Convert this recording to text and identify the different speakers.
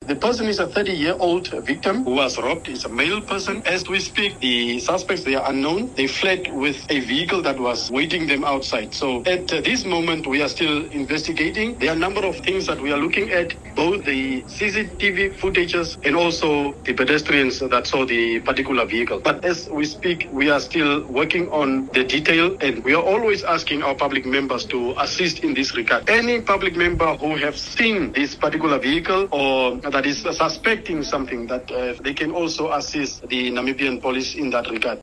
Speaker 1: The person is a 30-year-old victim who was robbed. It's a male person. As we speak, the suspects, they are unknown. They fled with a vehicle that was waiting them outside. So at this moment, we are still investigating. There are a number of things that we are looking at, both the CCTV footages and also the pedestrians that saw the particular vehicle. But as we speak, we are still working on the detail, and we are always asking our public members to assist in this regard. Any public member who have seen this particular vehicle or that is suspecting something, that they can also assist the Namibian police in that regard.